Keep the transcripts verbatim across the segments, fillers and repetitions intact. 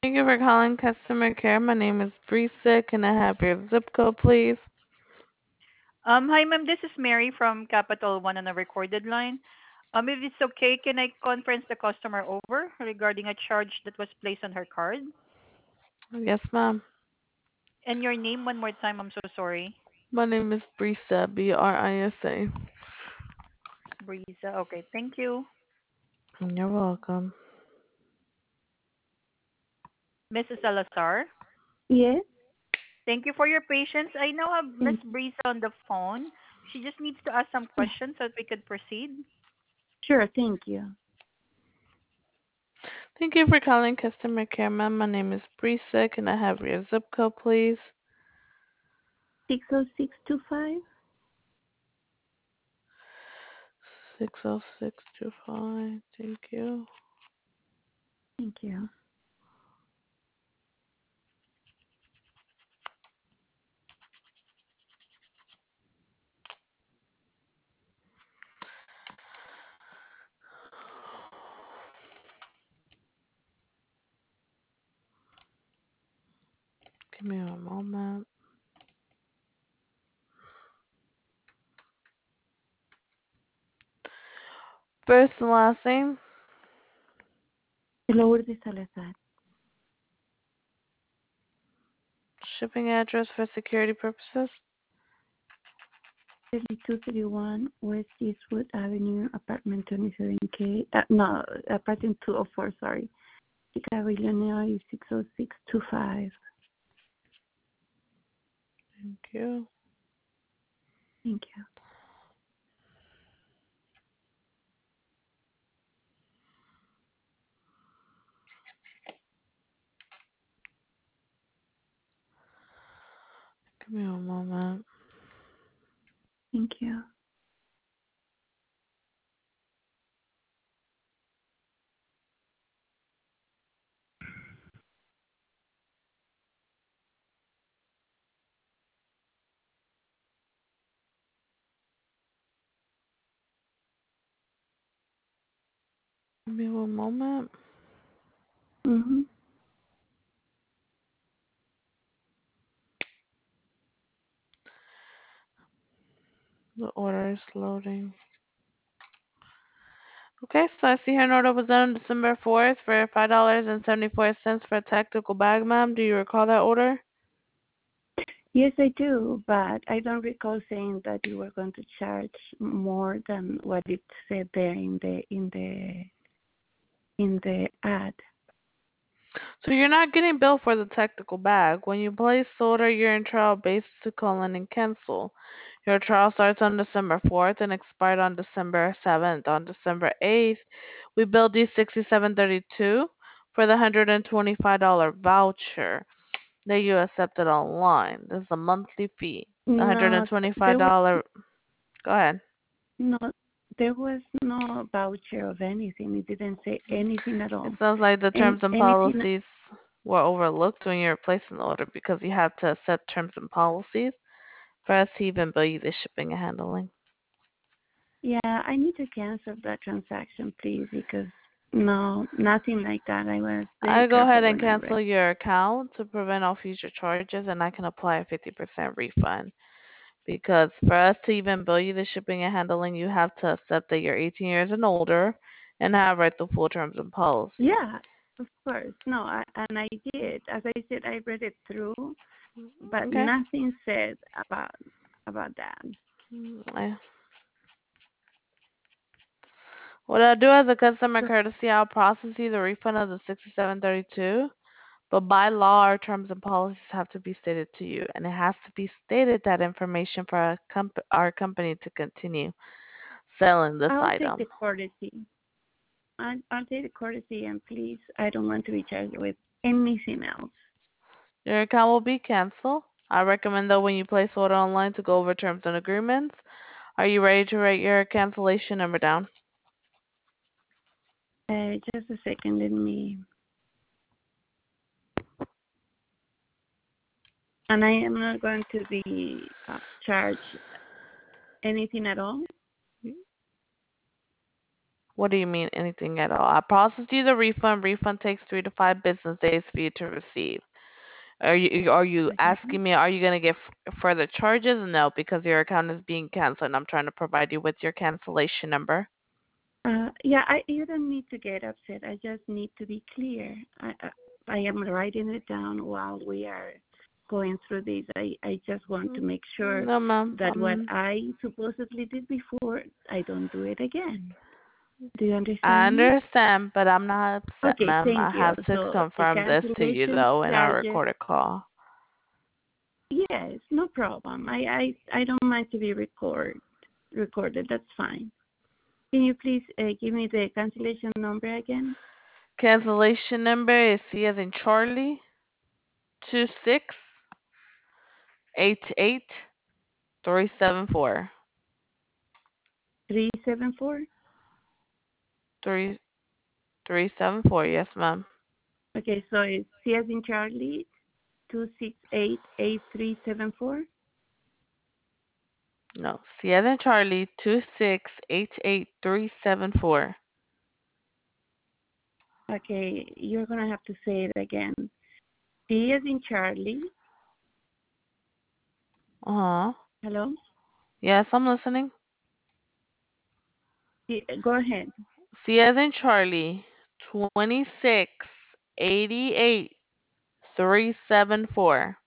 Thank you for calling customer care. My name is Brisa. Can I have your zip code, please? Um, hi, ma'am. This is Mary from Capital One on a recorded line. Um, if it's okay, can I conference the customer over regarding a charge that was placed on her card? Yes, ma'am. And your name one more time. I'm so sorry. My name is Brisa, B R I S A. Breeza. Okay, thank you. You're welcome. Missus Salazar. Yes, Thank you for your patience. I now have Miss thank you. Breeza on the phone. She just needs to ask some Yeah, questions so that we could proceed. sure, thank you. Thank you for calling customer care, ma'am. My name is Brisa. Can I have your zip code, please? six oh six two five. six oh six two five. Thank you. Thank you. Give me a moment. First and last name, Lourdes Salazar. shipping address for security purposes. thirty-two thirty-one West Eastwood Avenue, apartment twenty-seven K. Uh, no, apartment two oh four, sorry. Chicago, Illinois, six oh six two five. Thank you. Thank you. Give me a moment. Thank you. Give me one moment. Mm-hmm. The order is loading. Okay, so I see her an order was done on December fourth for five dollars and seventy-four cents for a tactical bag, ma'am. Do you recall that order? Yes, I do, but I don't recall saying that you were going to charge more than what it said there in the in the in the ad. So you're not getting billed for the tactical bag. When you place the order, you're in trial base to call in and cancel. Your trial starts on December fourth and expired on December seventh. On December eighth, we billed you sixty-seven thirty-two for the one hundred twenty-five dollars voucher that you accepted online. This is a monthly fee. No, there was one hundred twenty-five dollars. Go ahead. no, there was no voucher of anything. It didn't say anything at It all. sounds like the Any terms and anything? policies were overlooked when you were placing the order because you have to accept terms and policies for us to even bill you the shipping and handling. Yeah, I need to cancel that transaction, please, because no, nothing like that. I was very I go careful ahead and when I read. cancel your account to prevent all future charges, and I can apply a fifty percent refund. Because for us to even bill you the shipping and handling, you have to accept that you're eighteen years and older and have read the full terms and policy. Yeah, of course. No, I, and I did. As I said, I read it through, but Okay. nothing said about about that. I- What I'll do as a customer So, courtesy, I'll process you the refund of the sixty-seven thirty-two. But by law, our terms and policies have to be stated to you, and it has to be stated that information for our, comp- our company to continue selling this I'll take the item. courtesy. I, I'll take the courtesy, and please, I don't want to be charged with anything else. Your account will be canceled. I recommend though when you place order online to go over terms and agreements. Are you ready to write your cancellation number down? Uh, just a second, let me. And I am not going to be uh, charged anything at all. What do you mean anything at all? I processed you the refund. Refund takes three to five business days for you to receive. Are you are you Okay. asking me, are you gonna get f- further charges? No, because your account is being canceled, and I'm trying to provide you with your cancellation number. Uh, yeah, I, you don't need to get upset. I just need to be clear. I, I, I am writing it down while we are going through this. I, I just want to Mm, make sure No, ma'am. that what Um, I supposedly did before, I don't do it again. Do you I understand me? understand, but I'm not upset, Okay, ma'am. I thank you. have to So the confirm this to you cancellation though in our charges, recorded call. yes, no problem. I, I, I don't mind to be record, recorded. That's fine. Can you please uh, give me the cancellation number again? Cancellation number is C as in Charlie two six eight eight three seven four three seven four? three three seven four. Yes, ma'am. Okay, so it's C as in Charlie, two six eight eight three seven four. No, C as in Charlie two six eight eight three seven four. Okay, you're going to have to say it again. C as in Charlie. Uh huh. Hello? Yes, I'm listening. C- go ahead. C as in Charlie twenty-six eighty-eight three seven four.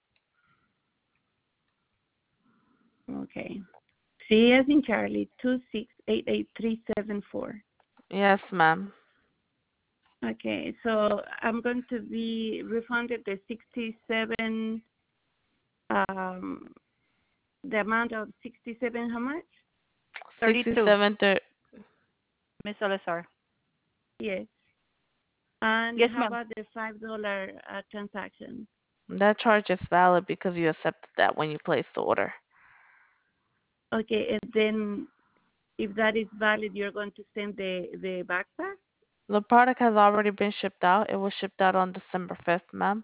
Okay. C as in Charlie, two six eight eight three seven four. Yes, ma'am. Okay, so I'm going to be refunded the sixty-seven, um, the amount of sixty-seven, how much? thirty-two, sixty-seven thir- Miss Salazar. Yes. And Yes, how ma'am. about the five dollars uh, transaction? That charge is valid because you accepted that when you placed the order. Okay, and then if that is valid, you're going to send the, the backpack? The product has already been shipped out. It was shipped out on December fifth, ma'am.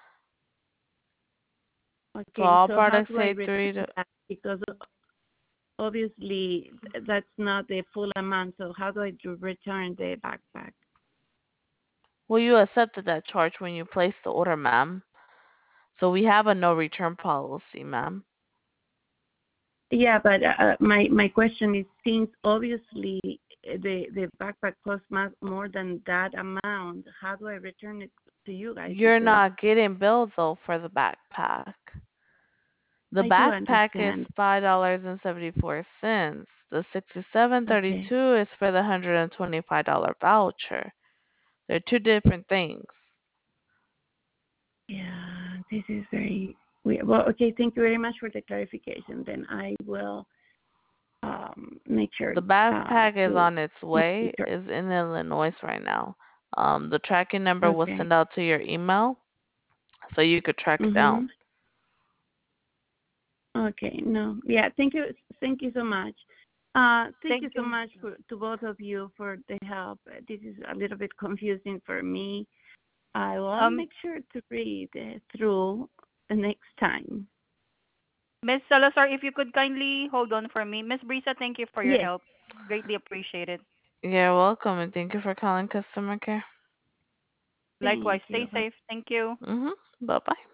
So Okay, all so how products do I say three return to. that? Because obviously that's not the full amount, so how do I do return the backpack? Well, you accepted that charge when you placed the order, ma'am. So we have a no return policy, ma'am. Yeah, but uh, my my question is, since obviously the the backpack costs much more than that amount, how do I return it to you guys? You're Because not getting billed though for the backpack. The I do backpack is understand. five dollars and seventy four cents. The sixty seven thirty Okay. two is for the hundred and twenty five dollar voucher. They're two different things. Yeah, this is very weird. Well, okay, thank you very much for the clarification. Then I will um, make sure The uh, backpack is to on its make way. sure. Is in Illinois right now. Um, the tracking number was Okay. sent out to your email, so you could track it down. Mhm. Okay. No. Yeah. Thank you. Thank you so much. Uh, thank you Thank so you. much for, to both of you for the help. Uh, This is a little bit confusing for me. I will Um, make sure to read uh, through the next time. Miss Salazar, if you could kindly hold on for me. Miss Brisa, thank you for your Yes. help. Greatly appreciated. You're welcome, and thank you for calling customer care. Likewise, Thank stay you. safe. Thank you. Mhm. Bye bye.